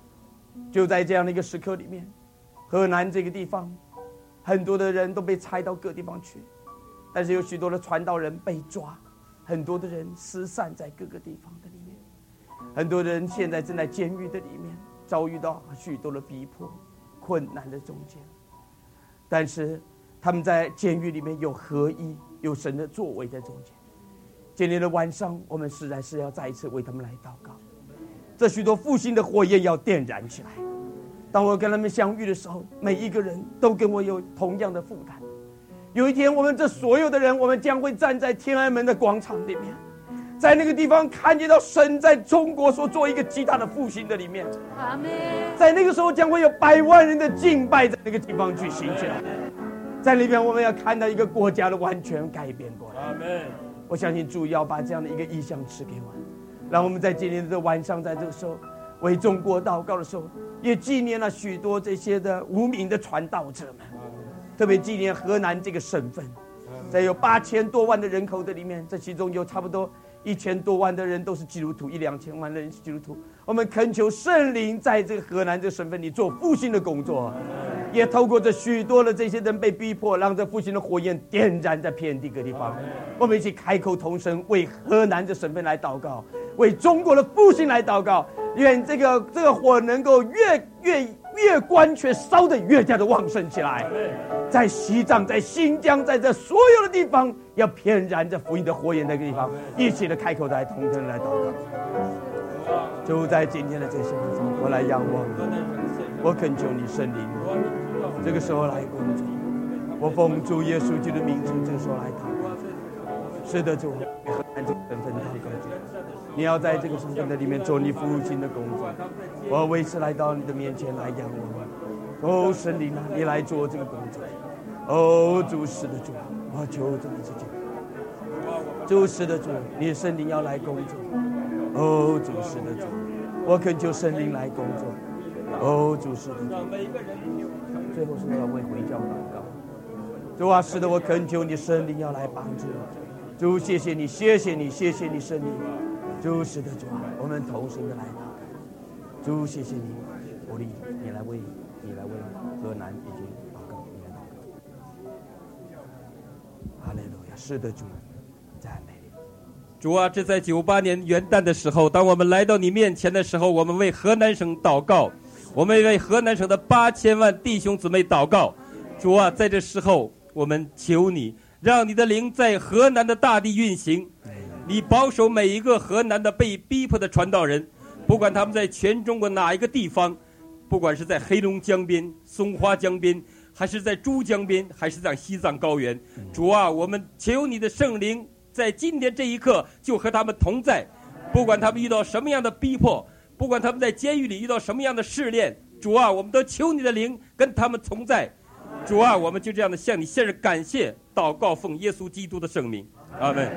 就在这样的一个时刻里面，河南这个地方，很多的人都被拆到各地方去，但是有许多的传道人被抓，很多的人失散在各个地方的里面，很多人现在正在监狱的里面遭遇到许多的逼迫、困难的中间，但是他们在监狱里面有合一，有神的作为在中间。今天的晚上，我们实在是要再一次为他们来祷告。这许多复兴的火焰要点燃起来。当我跟他们相遇的时候，每一个人都跟我有同样的负担。有一天，我们这所有的人，我们将会站在天安门的广场里面，在那个地方看见到神在中国所做一个极大的复兴的里面。阿们。在那个时候，将会有百万人的敬拜在那个地方举行起来。在里面，我们要看到一个国家的完全改变过来。阿们。我相信主要把这样的一个意象赐给我们，让我们在今天的晚上，在这个时候为中国祷告的时候，也纪念了许多这些的无名的传道者们，特别纪念河南这个省份，在有八千多万的人口的里面，这其中有差不多一千多万的人都是基督徒，一两千万的人是基督徒。我们恳求圣灵在这个河南这个省份里做复兴的工作，也透过这许多的这些人被逼迫，让这复兴的火焰点燃在遍地各地方。我们一起开口同声，为河南这省份来祷告，为中国的复兴来祷告。愿这个这个火能够越越越关却烧得越加的旺盛起来，在西藏，在新疆，在这所有的地方，要遍燃着福音的火焰那个地方，一起的开口来同声来祷告。就在今天的这些地方，我来仰望你，我恳求你圣灵，这个时候来工作。我奉主耶稣基督的名字，这个时候来祷告。是的，主，河南这个身份祷告主，你要在这个身份的里面做你复兴的工作。我为此来到你的面前来仰望。哦，圣灵啊，你来做这个工作。哦，主是的主，我求着你自己。主是的主，你的圣灵要来工作。哦，主是的主，我恳求圣灵来工作。哦，主是的主。最后是要为回教祷告。主啊，是的，我恳求你圣灵要来帮助我。主，谢谢你，谢谢你，谢谢你圣灵。主是的主啊，我们同声的来祷告。主，谢谢你，鼓励你来为你来为河南已经祷告，你来祷告。哈利路亚，是的主，赞美你。 主啊，这在九八年元旦的时候，当我们来到你面前的时候，我们为河南省祷告，我们为河南省的八千万弟兄姊妹祷告。主啊，在这时候，我们求你，让你的灵在河南的大地运行，你保守每一个河南的被逼迫的传道人，不管他们在全中国哪一个地方，不管是在黑龙江边、松花江边，还是在珠江边，还是在西藏高原。主啊，我们求你的圣灵在今天这一刻就和他们同在，不管他们遇到什么样的逼迫，不管他们在监狱里遇到什么样的试炼，主啊，我们都求你的灵跟他们同在。主啊，我们就这样的向你献上感谢祷告，奉耶稣基督的圣名，阿门。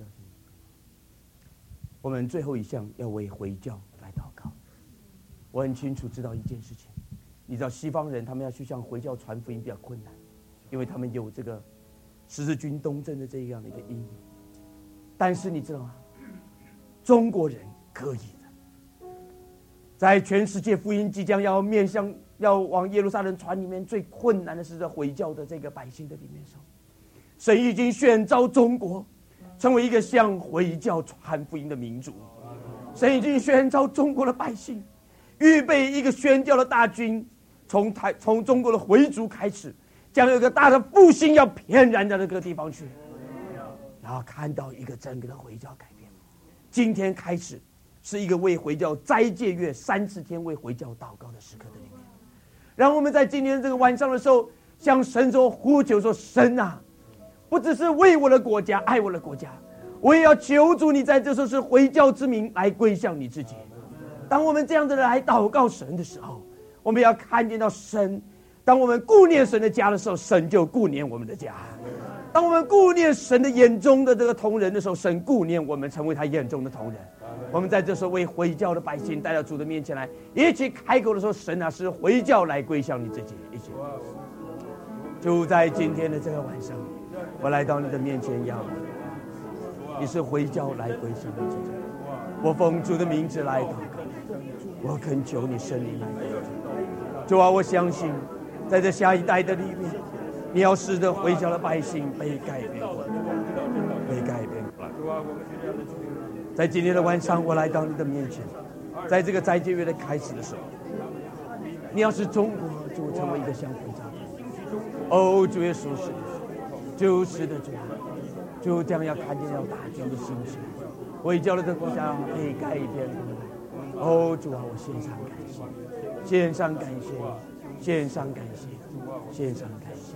我们最后一项要为回教来祷告。我很清楚知道一件事情，你知道西方人他们要去向回教传福音比较困难，因为他们有这个十字军东征的这样的一个阴影。但是你知道吗？中国人可以的，在全世界福音即将要面向要往耶路撒冷传里面，最困难的是这回教的这个百姓的里面时候，神已经选召中国成为一个向回教传福音的民族。神已经选召中国的百姓，预备一个宣教的大军，从台从中国的回族开始，将有一个大的复兴要遍燃到那个地方去，然后看到一个整个的回教改变。今天开始是一个为回教斋戒月三十天为回教祷告的时刻的里面，让我们在今天这个晚上的时候，向神说呼求说：神啊，不只是为我的国家爱我的国家，我也要求主你在这时候是回教之名来归向你自己。当我们这样的来祷告神的时候，我们要看见到神，当我们顾念神的家的时候，神就顾念我们的家；当我们顾念神的眼中的这个同人的时候，神顾念我们成为他眼中的同人。我们在这时候为回教的百姓带到主的面前来，一起开口的时候，神啊，是回教来归向你自己。一起就在今天的这个晚上，我来到你的面前，要你是回教来归向你自己。 我奉主的名字来祷告，我恳求你圣灵来帮助。主啊，我相信在这下一代的里面，你要使得回教的百姓被改变，被改变。在今天的晚上，我来到你的面前，在这个斋戒月的开始的时候，你要使中国就成为一个像回教的。哦，主耶稣是的，就是的，主啊，就这样要看见要大军的兴起，回教的国家被改变过来。哦，主啊，我献上感谢，献上感谢，献上感谢，献上感谢。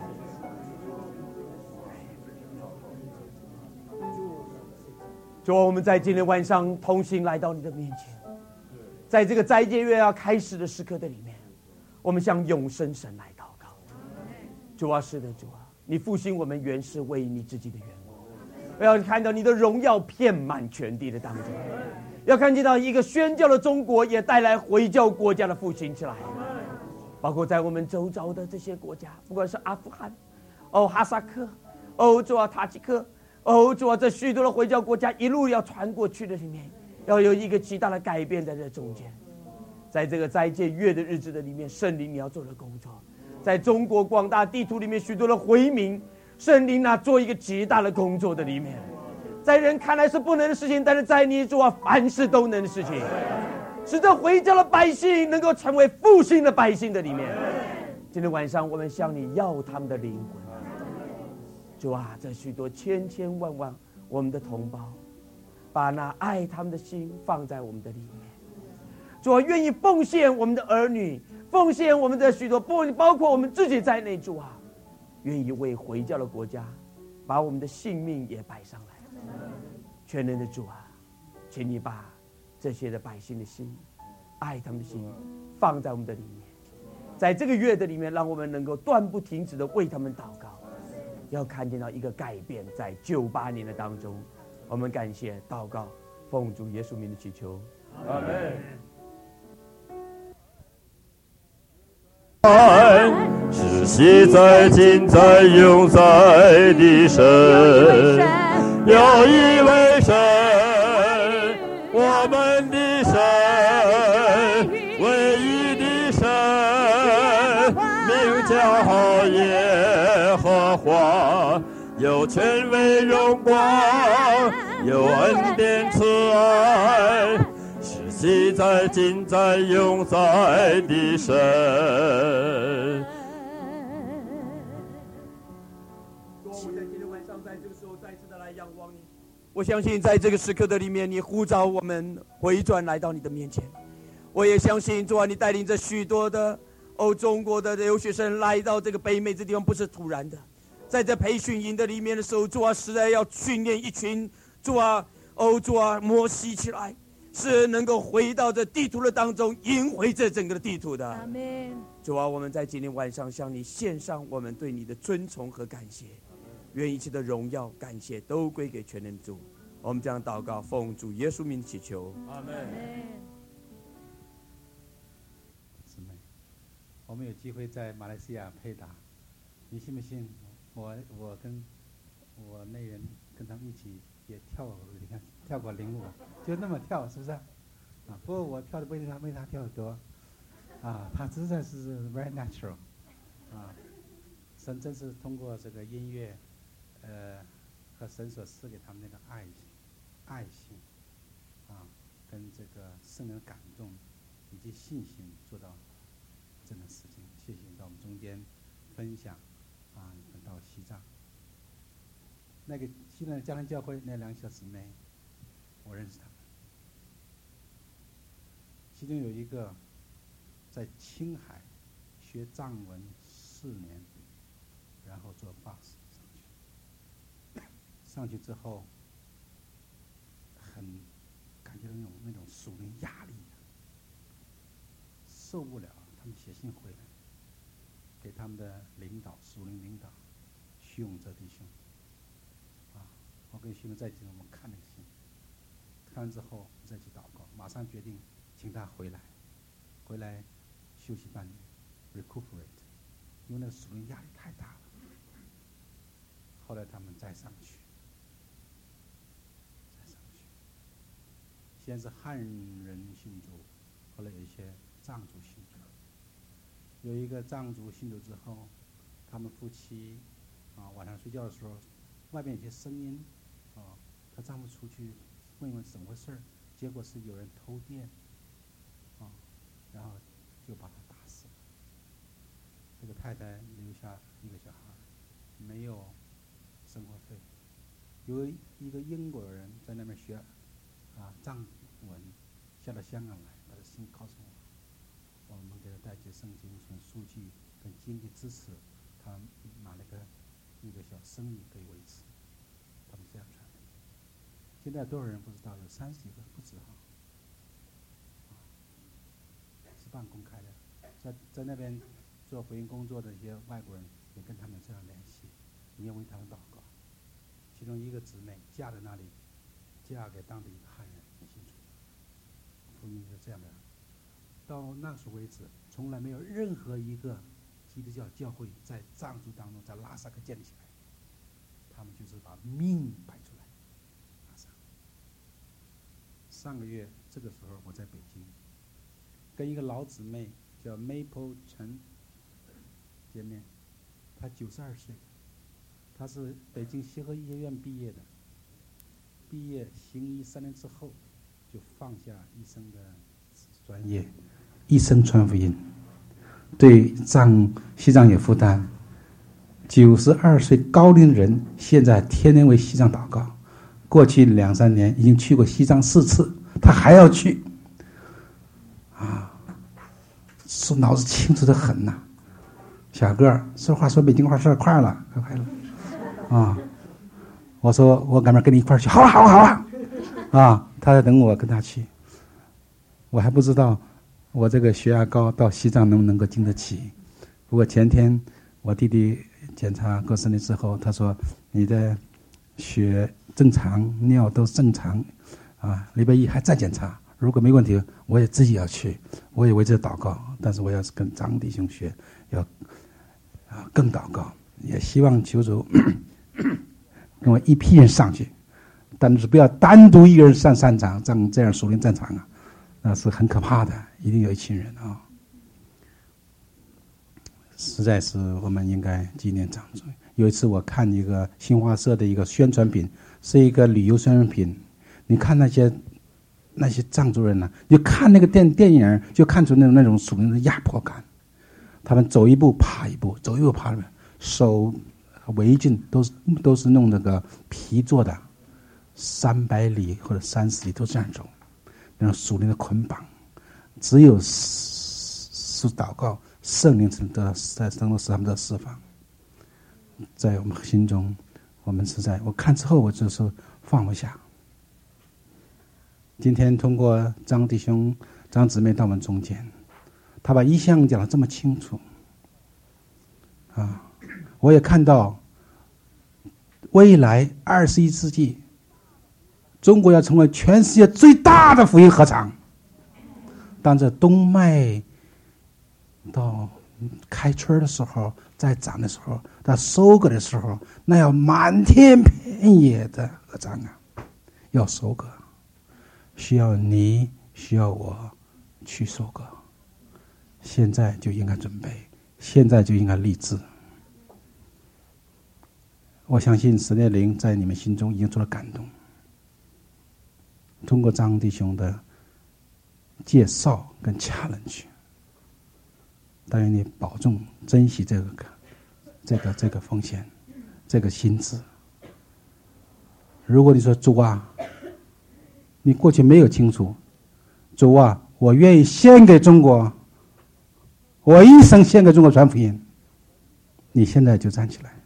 主啊，我们在今天晚上同行来到你的面前，在这个斋戒月要开始的时刻的里面，我们向永生神来祷告。主啊，是的，主啊，你复兴我们原是为你自己的缘故，我要看到你的荣耀遍满全地的当中，要看见到一个宣教的中国也带来回教国家的复兴起来，包括在我们周遭的这些国家，不管是阿富汗、哦哈萨克、哦主啊塔吉克。哦，主啊，这许多的回教国家一路要传过去的里面，要有一个极大的改变在这中间。在这个斋戒月的日子的里面，圣灵你要做的工作，在中国广大地图里面许多的回民，圣灵啊做一个极大的工作的里面，在人看来是不能的事情，但是在你主啊凡事都能的事情，使这回教的百姓能够成为复兴的百姓的里面。今天晚上我们向你要他们的灵魂。主啊，这许多千千万万我们的同胞，把那爱他们的心放在我们的里面。主啊，愿意奉献我们的儿女，奉献我们的许多，包括我们自己在内。主啊，愿意为回教的国家，把我们的性命也摆上来。全能的主啊，请你把这些的百姓的心，爱他们的心，放在我们的里面。在这个月的里面，让我们能够断不停止的为他们祷告。要看见到一个改变，在九八年的当中，我们感谢祷告，奉主耶稣名的祈求，阿门。是昔在今在永在的神，有一位神，我们的神，唯一的神，名叫耶和华，有权威荣光，有恩典慈爱，是昔在今在永在的神。 我在今天晚上在这个时候再次的来仰望你。我相信在这个时刻的里面，你呼召我们回转来到你的面前。我也相信主啊，你带领着许多的哦中国的留学生来到这个北美这地方，不是突然的。在这培训营的里面的时候，主啊，实在要训练一群主啊哦主啊摩西起来，是能够回到这地图的当中，赢回这整个的地图的。阿们。主啊，我们在今天晚上向你献上我们对你的尊崇和感谢。愿一切的荣耀、感谢都归给全能主。我们这样祷告，奉主耶稣名祈求，阿门。 姊妹，我们有机会在马来西亚配搭，你信不信？我我跟我那人跟他们一起也跳，你看跳过领舞，就那么跳，是不是？啊，不过我跳的不一定他没他跳的多，啊，他实在是 very natural， 啊，神真是通过这个音乐。呃，和神所赐给他们那个爱心、爱心，啊，跟这个圣灵的感动，以及信心，做到这种事情。谢谢你到我们中间分享，啊，你们到西藏，那个西藏迦南教会那两个小姊妹，我认识他们，其中有一个在青海学藏文四年，然后做 bus。上去之后，很感觉那种那种属灵压力，受不了，他们写信回来，给他们的领导，属灵领导，徐永哲弟兄，啊，我跟徐永在一起，我们看那个信，看完之后再去祷告，马上决定请他回来，回来休息半年 ，recuperate， 因为那个属灵压力太大了。后来他们再上去。 先是汉人信主，后来有一些藏族信主。有一个藏族信主之后，他们夫妻啊晚上睡觉的时候，外面有些声音啊，她丈夫出去问问怎么回事，结果是有人偷电啊，然后就把他打死了。这个太太留下一个小孩，没有生活费。有一个英国人在那边学啊藏文，下到香港来，把他信告诉我，我们给他带些圣经、选书籍跟经济支持，他拿了个一个小生意可以维持。他们这样传的。现在多少人不知道？有三十几个，不止哈。是半公开的，在在那边做福音工作的一些外国人也跟他们这样联系，你要为他们祷告。其中一个姊妹嫁在那里，嫁给当地一个汉人，信主。福音是这样的。到那时为止，从来没有任何一个基督教教会在藏族当中，在拉萨克建立起来。他们就是把命摆出来。拉萨。上个月这个时候，我在北京，跟一个老姊妹叫 Maple 陈见面，她九十二岁。他是北京协和医学院毕业的，毕业行医三年之后，就放下医生的专业，一生传福音，对藏西藏有负担。九十二岁高龄的人，现在天天为西藏祷告。过去两三年已经去过西藏四次，他还要去，啊，说脑子清楚的很呐、啊。小个儿说话说北京话说快了，快快了。啊，我说我赶明跟你一块儿去，好啊好啊好啊，啊，他在等我跟他去，我还不知道我这个血压高到西藏能不能够经得起。不过前天我弟弟检查过身体之后，他说你的血正常，尿都正常，啊，礼拜一还再检查，如果没问题，我也自己要去，我也为这祷告，但是我要是跟张弟兄学，要啊更祷告，也希望求主。跟我一批人上去，但是不要单独一个人上战场，这样这样属灵战场啊，那是很可怕的。一定有一群人啊，实在是我们应该纪念藏族。有一次我看一个新华社的一个宣传品，是一个旅游宣传品。你看那些那些藏族人呢、啊，就看那个电电影，就看出那种那种属灵的压迫感。他们走一步爬一步，走一步爬一步，手。围巾都是都是弄那个皮做的，三百里或者三十里都这样走，那种属灵的捆绑，只有是祷告，圣灵才能得在能够使他们得释放。在我们心中，我们实在我看之后，我就是放不下。今天通过张弟兄、张姊妹到我们中间，他把意象讲得这么清楚，啊。我也看到，未来二十一世纪，中国要成为全世界最大的福音合场。当这冬麦到开春的时候，在长的时候，到收割的时候，那要满天遍野的合场啊，要收割，需要你，需要我去收割。现在就应该准备，现在就应该立志。我相信神的灵在你们心中已经做了感动。通过张弟兄的介绍跟challenge，但愿你保重珍惜这个这个这个风险，这个心智。如果你说主啊，你过去没有清楚，主啊，我愿意献给中国，我一生献给中国传福音，你现在就站起来。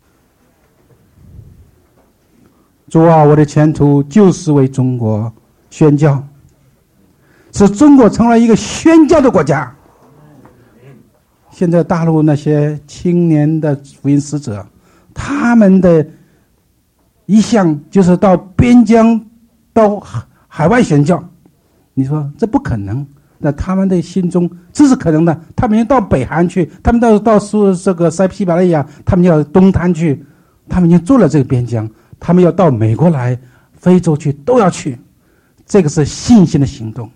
主啊，我的前途就是为中国宣教，使中国成为一个宣教的国家。现在大陆那些青年的福音使者，他们的一项就是到边疆、到海外宣教。你说这不可能，那他们的心中这是可能的。他们要到北韩去，他们到到这个西西伯利亚，他们要东滩去，他们已经做了这个边疆。他们要到美国来，非洲去，都要去。 这个是信心的行动。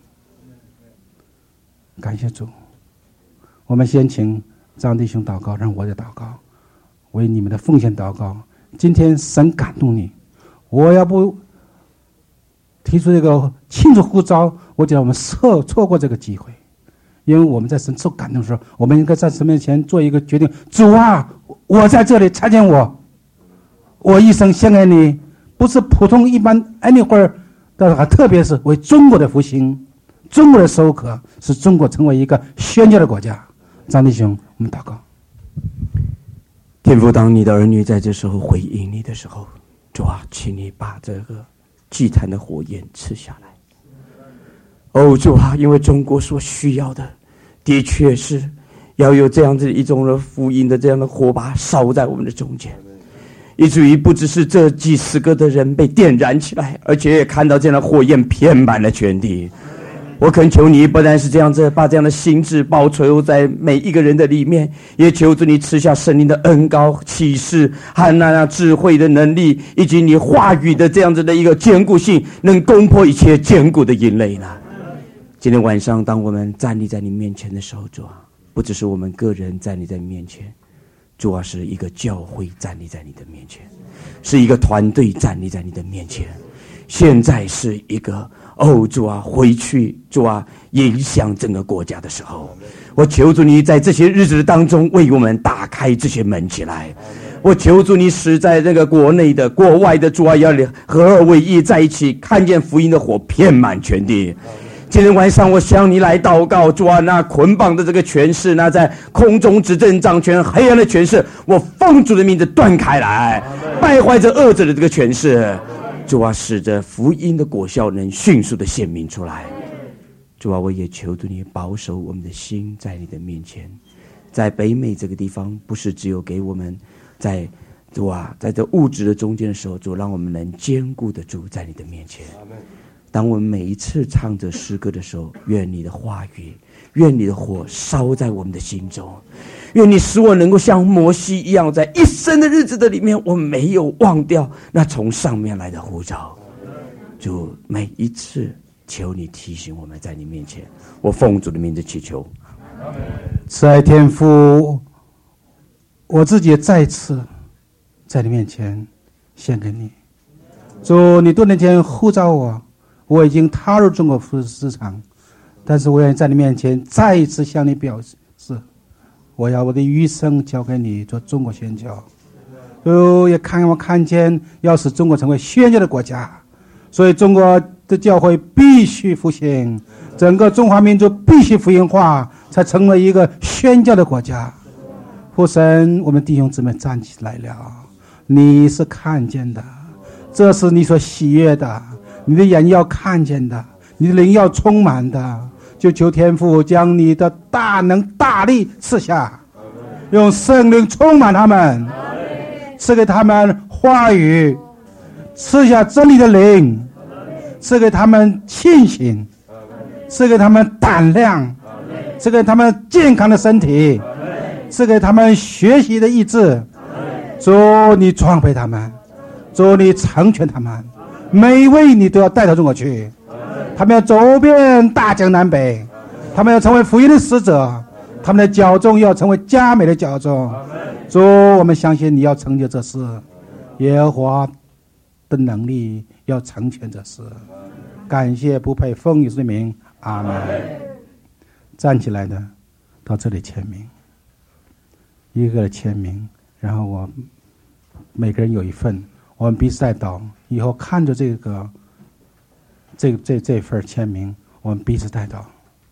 感谢主。我们先请张弟兄祷告，让我也祷告，为你们的奉献祷告。今天神感动你，我要不提出这个庆祝呼召，我觉得我们错错过这个机会。因为我们在神受感动的时候，我们应该在神面前做一个决定：主啊，我在这里，参见我，我一生献给你，不是普通一般 anywhere， 但是还特别是为中国的复兴，中国的收割，使中国成为一个宣教的国家。张弟兄，我们祷告。 天父，当你的儿女在这时候回应你的时候，主啊，请你把这个祭坛的火焰赐下来。哦，主啊，因为中国所需要的，的确是要有这样子一种的福音的这样的火把烧在我们的中间，以至于不只是这几十个的人被点燃起来，而且也看到这样的火焰遍满了全地。我恳求你，不但是这样子把这样的心智保存在每一个人的里面，也求主你赐下圣灵的恩膏、启示和那样智慧的能力，以及你话语的这样子的一个坚固性，能攻破一切坚固的营垒呢。今天晚上，当我们站立在你面前的时候，主啊，不只是我们个人站立在你面前，主啊，是一个教会站立在你的面前，是一个团队站立在你的面前。现在是一个哦，主啊，回去，主啊，影响整个国家的时候，我求主你在这些日子当中为我们打开这些门起来。我求主你使在这个国内的、国外的，主啊，要合二为一在一起，看见福音的火遍满全地。今天晚上，我向你来祷告，主啊，那捆绑的这个权势，那在空中执政掌权黑暗的权势，我奉主的名字断开来，败坏这恶者的这个权势。主啊，使得福音的果效能迅速的显明出来。主啊，我也求主你保守我们的心在你的面前。在北美这个地方，不是只有给我们在主啊，在这物质的中间的时候，主让我们能坚固的住在你的面前。当我们每一次唱着诗歌的时候，愿你的话语，愿你的火烧在我们的心中，愿你使我能够像摩西一样，在一生的日子的里面，我没有忘掉那从上面来的呼召。主，每一次求你提醒我们在你面前，我奉主的名字祈求。 慈爱天父，我自己也再次在你面前献给你。主，你多年前呼召我，我已经踏入中国服饰市场，但是我愿意在你面前再一次向你表示，我要我的余生交给你做中国宣教。呃，也看我看见要使中国成为宣教的国家，所以中国的教会必须复兴，整个中华民族必须福音化，才成为一个宣教的国家。父神，我们弟兄姊妹站起来了，你是看见的，这是你所喜悦的，你的眼要看见的，你的灵要充满的，就求天父将你的大能大力赐下，用圣灵充满他们，赐给他们话语，赐下真理的灵，赐给他们信心，赐给他们胆量，赐给他们健康的身体，赐给他们学习的意志。主，你装备他们，主，你成全他们，每一位你都要带到中国去，他们要走遍大江南北，他们要成为福音的使者，他们的教众要成为佳美的教众。主，我们相信你要成就这事，耶和华的能力要成全这事。感谢不配奉耶稣的名，阿门。站起来的到这里签名，一个个的签名，然后我每个人有一份，我们彼此代祷，以后看着这个这这这份签名，我们彼此代祷。